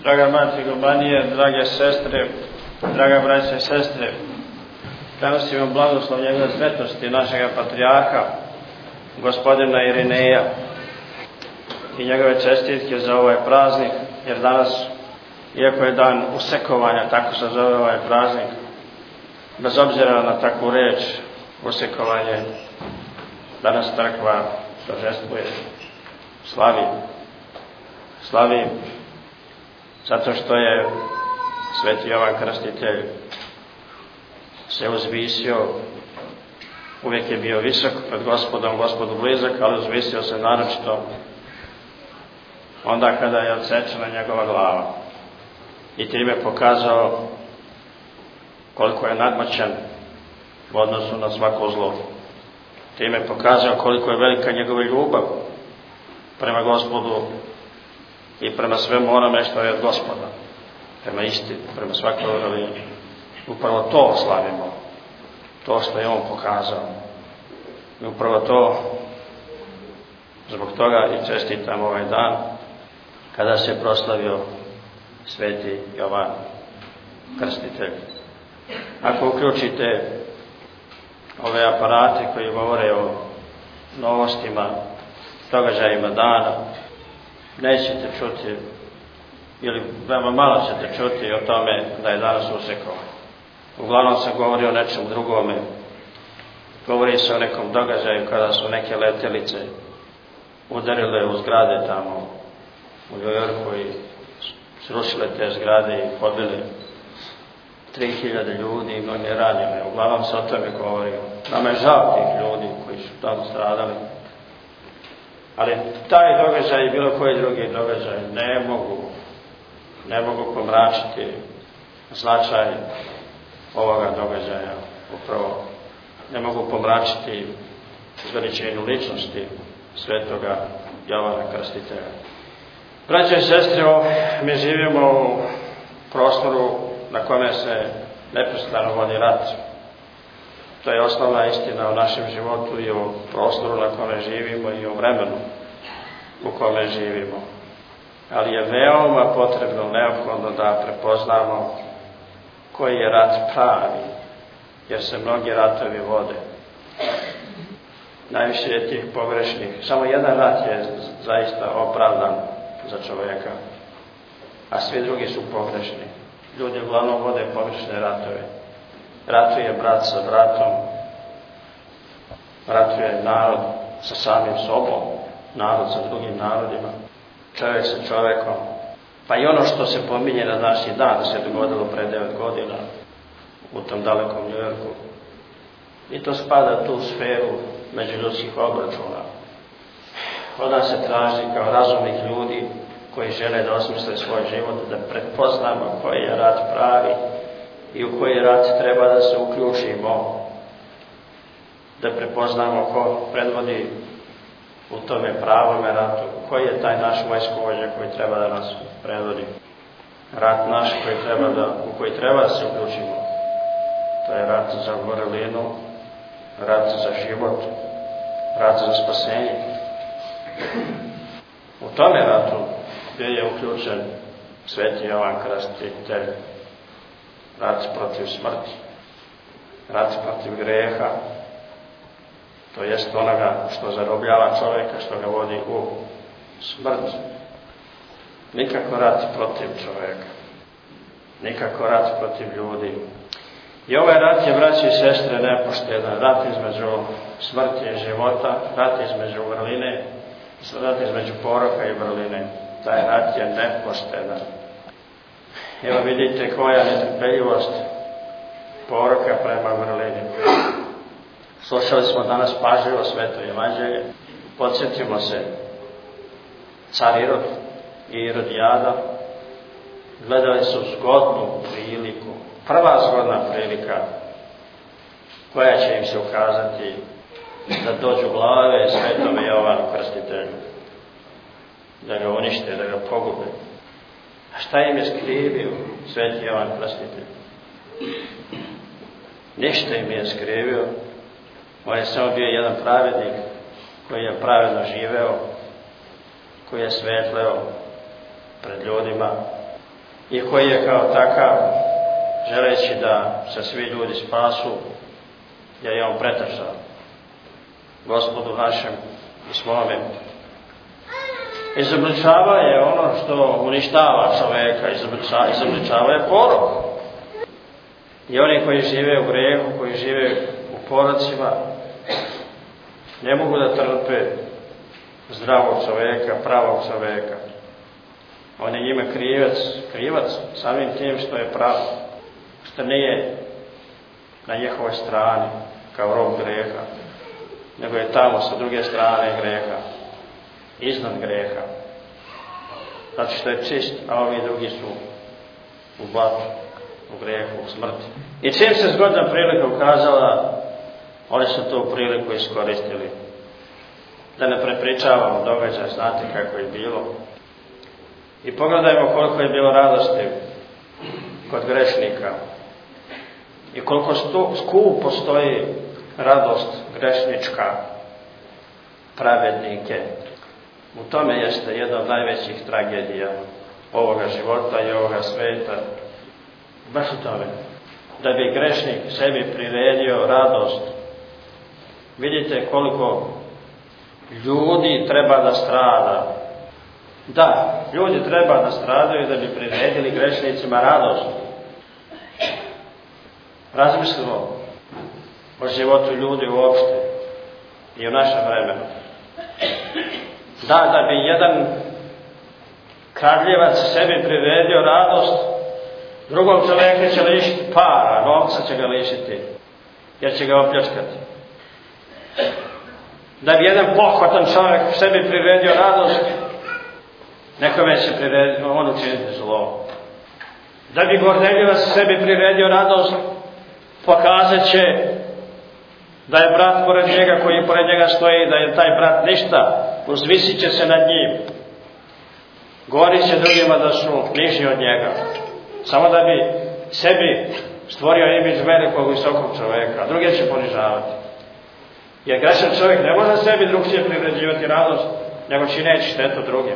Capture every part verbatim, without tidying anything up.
Draga mati Gobanije, drage sestre, draga braće i sestre, prenosimo blagoslov njegove svetosti našega patrijarha, gospodina Irineja, i njegove čestitke za ovaj praznik, jer danas, iako je dan usekovanja, tako se zove ovaj praznik, bez obzira na takvu reč, usekovanje, danas crkva торжествuje, slavi, slavi, zato što je sveti Jovan Krstitelj se uzvisio, uvijek je bio visok pred Gospodom, Gospodu blizak, ali uzvisio se naročito onda kada je odsečena njegova glava i time pokazao koliko je nadmoćan u odnosu na svako zlo. Time pokazao koliko je velika njegova ljubav prema Gospodu i prema svemu onome što je od Gospoda, prema istini, prema svakoj vrlini. Upravo to slavimo, to što je on pokazao. I upravo to, zbog toga i čestitam ovaj dan kada se proslavio sveti Jovan Krstitelj. Ako uključite ove aparate koji govore o novostima, događajima dana, nećete čuti, ili veoma malo ćete čuti o tome da je danas usekovan. Uglavnom se govori o nečem drugome. Govori se o nekom događaju kada su neke letelice udarile u zgrade tamo u New Yorku i srušile te zgrade i pobile tri hiljade ljudi i mnoge ranjene. Uglavnom se o tome govori. Nama je žao tih ljudi koji su tamo stradali. Ali taj događaj i bilo koji drugi događaj ne mogu, ne mogu pomračiti značaj ovoga događaja. Upravo ne mogu pomračiti zveličenju ličnosti svetoga Jovana Krstitelja. Braće i sestre, mi živimo u prostoru na kome se neprestano vodi rat. To je osnovna istina o našem životu i o prostoru na kome živimo i o vremenu u kome živimo. Ali je veoma potrebno, neophodno da prepoznamo koji je rat pravi, jer se mnogi ratovi vode. Najviše je tih pogrešnih. Samo jedan rat je zaista opravdan za čovjeka, a svi drugi su pogrešni. Ljudi uglavnom vode pogrešne ratove. Ratuje brat sa bratom, ratuje narod sa samim sobom, narod sa drugim narodima, čovjek sa čovjekom. Pa i ono što se pominje na današnji dan da se dogodilo pre devet godina u tom dalekom New Yorku. I to spada u tu sferu međuljudskih obračuna. Od nas se traži kao razumnih ljudi koji žele da osmisle svoj život, da prepoznamo koji je rat pravi i u koji rat treba da se uključimo, da prepoznamo ko predvodi u tome pravome ratu, koji je taj naš vojskovođa koji treba da nas predvodi. Rat naš koji treba da, u koji treba da se uključimo. To je rat za vrlinu, rat za život, rat za spasenje. U tome ratu gdje je uključen sveti Jovan Krstitelj, rat protiv smrti, rat protiv greha, to jest onoga što zarobljava čovjeka, što ga vodi u smrt. Nikako rat protiv čovjeka, nikako rat protiv ljudi. I ovaj rat je, braći i sestre, nepoštedan. Rat između smrti i života, rat između vrline, rat između poroka i vrline. Taj rat je nepoštedan. Evo vidite koja netrpeljivost poroka prema vrlini. Slušali smo danas pažljivo sveto evanđelje. Podsjetimo se, car Irod i Irodijada gledali su zgodnu priliku, prva zgodna prilika koja će im se ukazati da dođu glave svetome Jovanu Krstitelju, da ga unište, da ga pogube. A šta im je skrivio sveti Jovan Krstitelj? Ništa im je skrivio. On je samo bio jedan pravednik koji je pravedno živeo, koji je svetleo pred ljudima, i koji je kao takav, želeći da se svi ljudi spasu, jer je on pretrčao Gospodu našem i svome. Izobličava je ono što uništava čoveka, izobličava je porok. I oni koji žive u grehu, koji žive u porocima, ne mogu da trpe zdravog čoveka, pravog čoveka. On je njima krivac, krivac samim tim što je prav, što nije na njihovoj strani kao rob greha, nego je tamo sa druge strane greha, iznad greha. Zato što je čist, a ovi drugi su u blatu, u grehu, u smrti. I čim se zgodna prilika ukazala, oni su tu priliku iskoristili. Da ne prepričavamo događaj, znate kako je bilo. I pogledajmo koliko je bilo radosti kod grešnika. I koliko skup postoji radost grešnička, pravednike. U tome jeste jedna od najvećih tragedija ovoga života i ovoga sveta. Baš u tome. Da bi grešnik sebi priredio radost. Vidite koliko ljudi treba da strada. Da, ljudi treba da stradaju da bi priredili grešnicima radost. Razmislimo o životu ljudi uopšte i u našem vremenu. Da, da bi jedan kradljivac sebi priredio radost, drugom čovjeku će lišiti para, novca će ga lišiti, jer će ga opljačkati. Da bi jedan pohvatan čovjek sebi priredio radost, nekome će prirediti, on učiniti zlo. Da bi gordeljivac sebi priredio radost, pokazat će da je brat pored njega koji pored njega stoji, da je taj brat ništa, uzvisit će se nad njim. Govorit će drugima da su niži od njega. Samo da bi sebi stvorio imidž velikog visokog čovjeka, a druge će ponižavati. Jer grešan čovjek ne može sebi drugčije privređivati radost, nego čineći štetu drugim.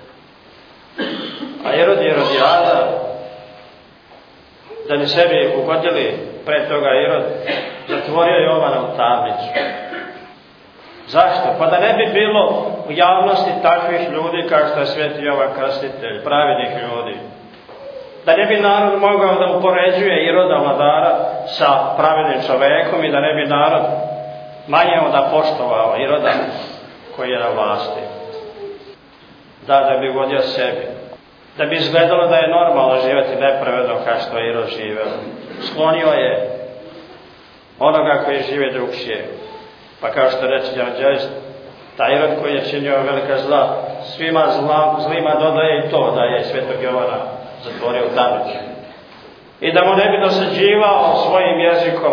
A Irod i Irodijada, da bi sebi ugodili pre toga Irod, zatvorio Jovana u tamnicu. Zašto? Pa da ne bi bilo u javnosti takvih ljudi kao što je sveti Jovan Krstitelj, pravednih ljudi. Da ne bi narod mogao da upoređuje Iroda vladara sa pravednim čovekom i da ne bi narod manje onda poštovao Iroda koji je na vlasti. Da, da bi ugodio sebi. Da bi izgledalo da je normalno živjeti nepravedno kao što je Irod živeo. Sklonio je onoga koji žive drugšije. Pa kao što reče evanđelist, taj Irod koji je činio velika zla, svima zla, zlima dodaje i to da je svetog Jovana zatvorio u tamnicu. I da mu ne bi dosađivao svojim jezikom,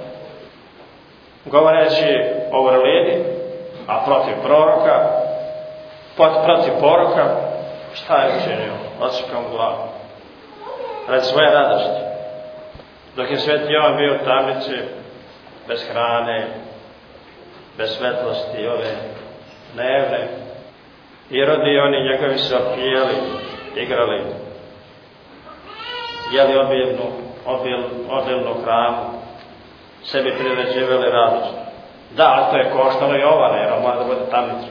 govoreći o vrlini, a protiv proroka, protiv poroka, šta je učinio? Odsukao mu glavu. Radi svoje radosti. Dok je sveti Jovan bio u tamnici, bez hrane, bez svetlosti ove dnevne, Irod i oni njegovi se opijeli, igrali, jeli obilnu, obil, obilnu hranu, sebi priređivali radost. Da, ali to je koštalo Jovana, jer on mora da bude tamnica.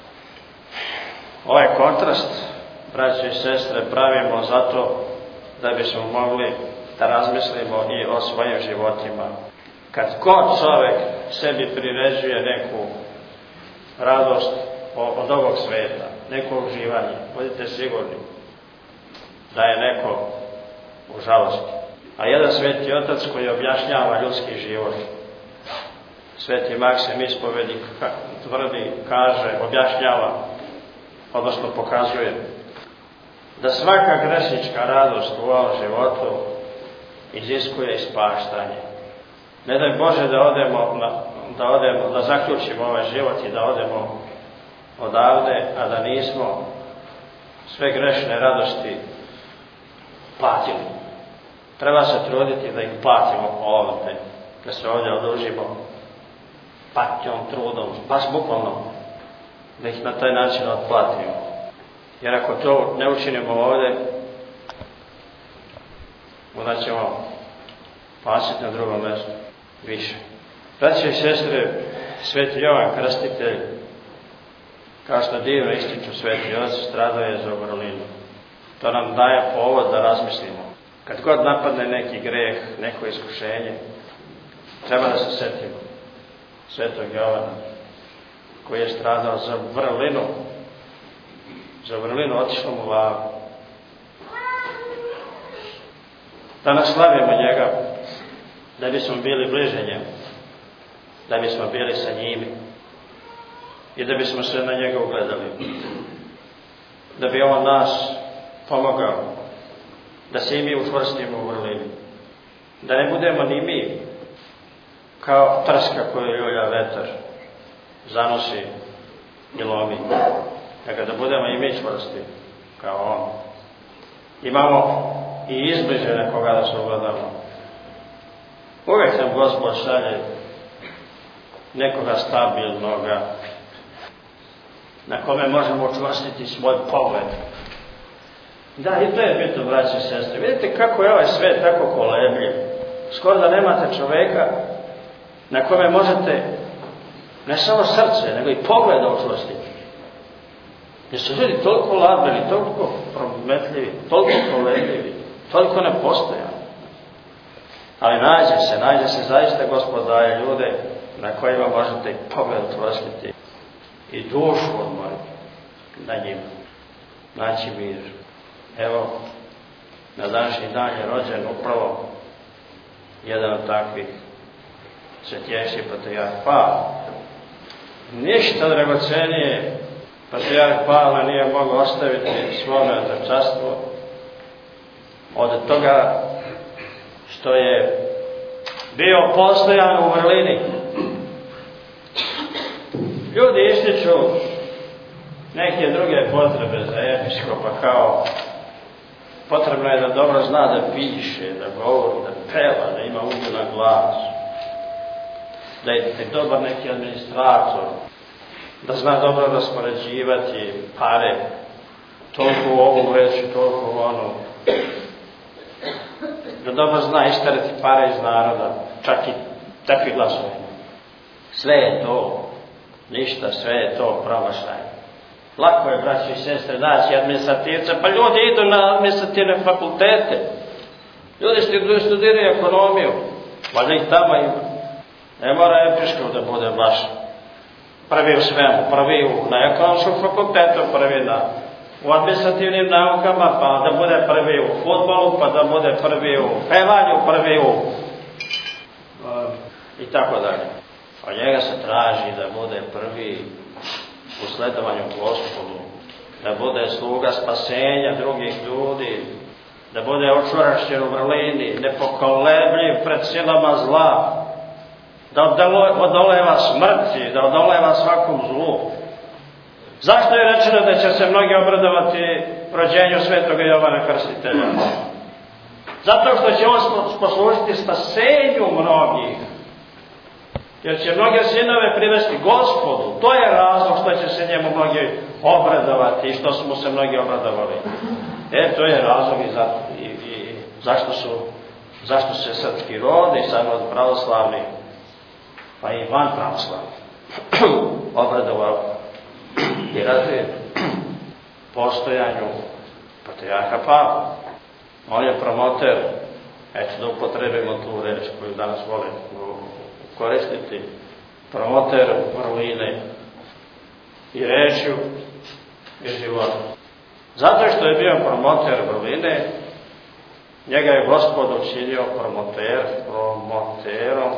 Ovaj kontrast, braće i sestre, pravimo zato da bismo mogli da razmislimo i o svojim životima. Kad god čovek sebi priređuje neku radost od ovog sveta, neko uživanje, budite sigurni da je neko u žalosti. A jedan sveti otac koji objašnjava ljudski život, sveti Maksim ispovednik, tvrdi, kaže, objašnjava, odnosno pokazuje da svaka grešnička radost u ovom životu iziskuje ispaštanje. Ne daj Bože da odemo, da odemo, da zaključimo ovaj život i da odemo odavde, a da nismo sve grešne radosti platili. Treba se truditi da ih platimo ovdje, da se ovdje odužimo patnjom, trudom, baš bukvalno, da ih na taj način otplatimo. Jer ako to ne učinimo ovdje, da ćemo pasiti na drugom mjestu više. Braće i sestre, Sveti Jovan Krstitelj, kao što divno ističu sveti oci, stradao je za vrlinu. To nam daje povod da razmislimo. Kad god napadne neki greh, neko iskušenje, treba da se setimo Svetog Jovana, koji je stradao za vrlinu, za vrlinu otišlo mu glavu. Danas slavimo njega, da bismo bili bliže njemu, da bismo bili sa njime i da bismo se na njega ugledali, da bi on nas pomogao da se i mi učvrstimo u vrlini, da ne budemo ni mi kao trska koju ljulja vetar, zanosi i lomi, nego da budemo i mi čvrsti kao on. Imamo i izbliže nekoga da se ugledamo. Uvijek nam Gospod šalje nekoga stabilnoga na kome možemo učvrstiti svoj pogled. Da, i to je bitno, braći i sestre. Vidite kako je ovaj svet tako kolebljiv. Skoro da nemate čoveka na kome možete ne samo srce, nego i pogled da učvrstiti. Jer su ljudi toliko labili, toliko prometljivi, toliko kolebljivi, toliko nepostojani. Ali nađe se, nađe se zaista, Gospod daje ljude na kojima možete pogled učvrstiti i dušu odmoriti na njima, naći mir. Evo, na današnji dan je rođen upravo jedan od takvih, svetjejši patrijarh Pavle. Ništa dragocenije patrijarh Pavle nije mogao ostaviti svome otačanstvu od toga što je bio postojan u vrlini. Ljudi ističu neke druge potrebe za episkopa, kao potrebno je da dobro zna da piše, da govori, da peva, da ima ugodan glas, da je dobar neki administrator, da zna dobro raspoređivati pare, toliko u ovu vreću, toliko u onu, da dobro zna ištariti pare iz naroda, čak i takvi glasovi. Sve je to, ništa, sve je to promašaj. Lako je, braći i sestre, naći administrativce, pa ljudi idu na administrativne fakultete. Ljudi studiraju ekonomiju, valjda ih tamo ima. Ne mora episkop da bude baš prvi u svemu, prvi u, na ekonomskom fakultetu, prvi na, u administrativnim naukama, pa da bude prvi u fudbalu, pa da bude prvi u pevanju, prvi u uh, i tako dalje. Od njega se traži da bude prvi u sledovanju Gospodu, da bude sluga spasenja drugih ljudi, da bude učvršćen u vrlini, nepokolebljiv pred silama zla, da odoleva smrti, da odoleva svakom zlu. Zašto je rečeno da će se mnogi obradovati rođenju Svetog Jovana Krstitelja? Zato što će on poslužiti spasenju mnogih. Jer će mnoge sinove privesti Gospodu. To je razlog što će se njemu mnogi obradovati i što su mu se mnogi obradovali. E, to je razlog i, za, i, i zašto su, zašto se srpski rod i sad od pravoslavni, pa i van pravoslavni, obradovao i raduje postojanju patrijarha Pavla. On je promoter, eto da upotrebimo tu reč koju danas volim koristiti, promoter vrline i rečju i života. Zato što je bio promoter vrline, njega je Gospod učinio promoter, promoterom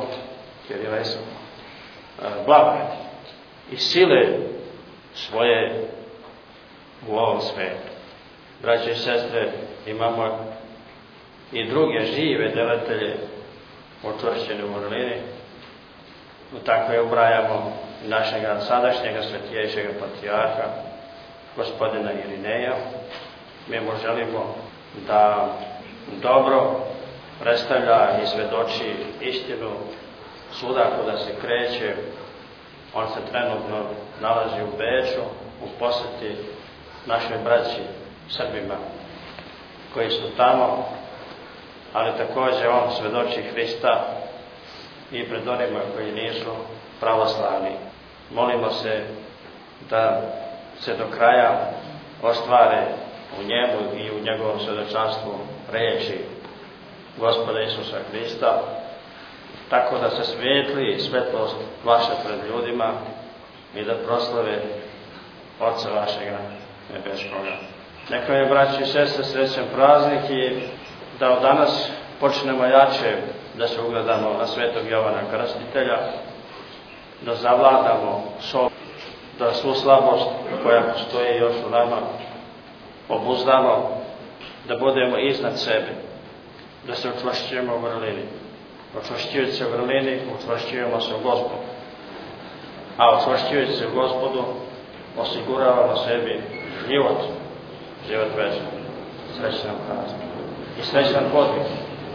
blagodati i sile svoje u ovom svetu. Braće i sestre, imamo i druge žive delatelje učvršćene u vrlini. U takve ubrajamo našega sadašnjega svetijejšega patrijarha, gospodina Irineja. Mi mu želimo da dobro predstavlja i svedoči istinu svuda kuda se kreće. On se trenutno nalazi u Beču u posjeti našoj braći Srbima koji su tamo ali također on svedoči Hrista i pred onima koji nisu pravoslavni. Molimo se da se do kraja ostvare u njemu i u njegovom svjedočanstvu riječi Gospoda Isusa Hrista, tako da se svijetli svetlost vaša pred ljudima i da proslave Oca vašega nebeskoga. Neka je, braći i sestre, srećan praznik i da od danas počnemo jače da se ugledamo na svetog Jovana Krstitelja, da zavladamo sobom, da svu slabost koja postoji još u nama obuzdamo, da budemo iznad sebe, da se učvršćujemo u vrlini. Učvršćujući se u vrlini, učvršćujemo se u Gospodu. A učvršćujući se u Gospodu, osiguravamo sebi život, život večan, srećan praznik i srećan podvig.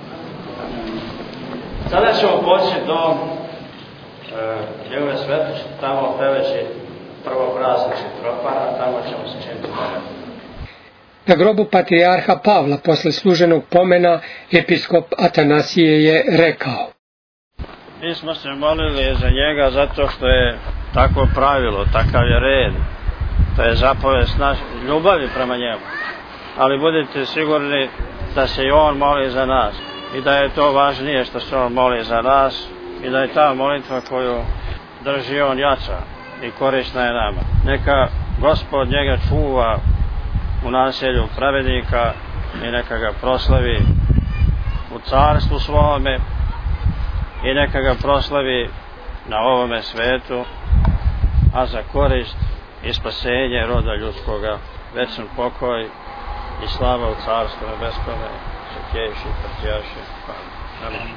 Sada ćemo poći do e, njegove svetosti, tamo peveći prvo praznici tropara, tamo ćemo se činiti moliti. Na grobu patrijarha Pavla posle služenog pomena episkop Atanasije je rekao: Mi smo se molili za njega zato što je takvo pravilo, takav je red, to je zapovest naš, ljubavi prema njemu. Ali budite sigurni da se i on moli za nas i da je to važnije što se on moli za nas i da je ta molitva koju drži on jača i korisna je nama. Neka Gospod njega čuva u naselju pravednika i neka ga proslavi u carstvu svome i neka ga proslavi na ovome svetu, a za korist i spasenje roda ljudskoga večan pokoj i slava u carstvu nebeskome, Svetješi, Patrijarše. Amen.